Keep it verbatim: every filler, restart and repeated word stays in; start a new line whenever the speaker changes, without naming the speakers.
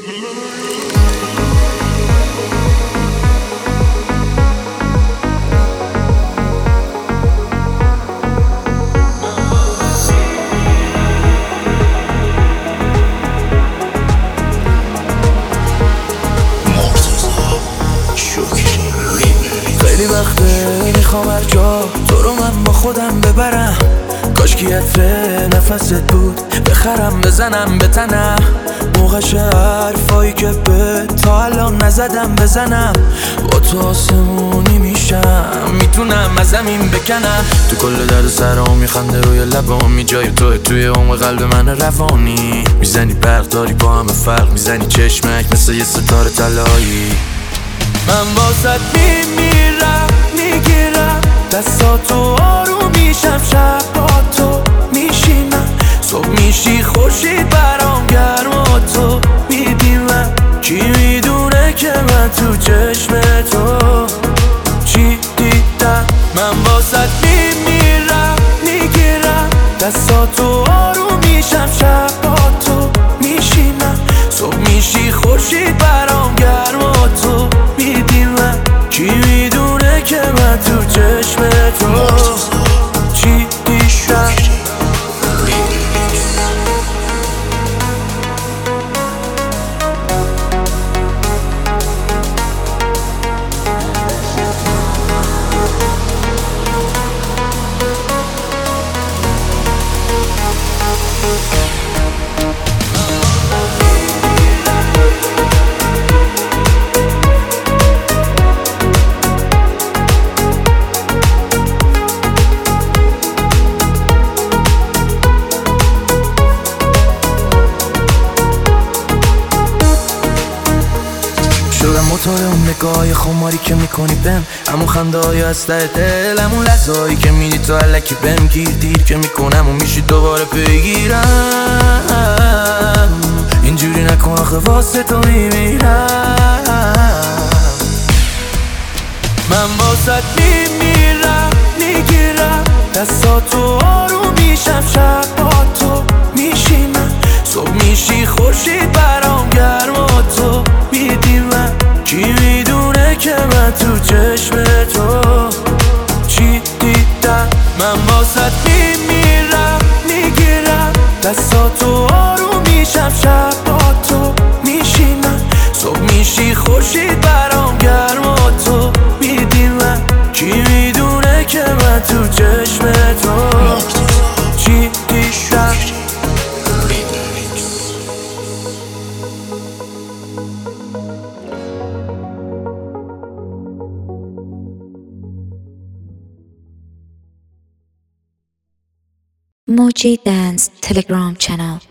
خیلی وقته میخوام هر جا تو رو من با خودم ببرم، کاش که عطر نفست بود بخرم بزنم به تنم، موقعش حرفایی که به تا الان نزدم بزنم، با تو آسمونی میشم میتونم از زمین بکنم، تو کل درد سرام میخنده روی لبام، می جای توه توی عمق قلب من روانی، میزنی برق داری با همه فرق، میزنی چشمک مثل یه ستاره طلایی، من باست میمیرم میگیرم دستاتو آروم میشم، شب با تو میشینم، صبح میشی خورشید برام گرم و تو میبینم، کی میدونه که من تو چشم تو چی دیدم، من باست میمیرم میگیرم دستاتو آروم میشم، شب با تو میشینم، صبح میشی خورشید برام گرم و تو میبینم، کی میدونه که من تو چشم تو چی دیدم. شدم موتور اون نگاه خماری که میکنی بهم، همون خنده های از ته دل، همون لحظه‌هایی که میدی تو الکی بهم گیر دیر که میکنم و میشی دوباره بگیرم، اینجوری نکن آخه واسه تو میمیرم، من واسه میمیرم میگیرم دستاتو آروم میشم، شب با تو میشینم، صبح میشی خورشید برام گرم و تو میدیمم، کی میدونه که من تو چشم تو چی دیدم، من واسه میمیرم میگیرم دستاتو آروم میشم، شب با تو میشینم، صبح میشی خورشید برام گرم و تو میدیمم، کی میدونه که من تو چشم تو چی دیدم.
Moji Dance Telegram channel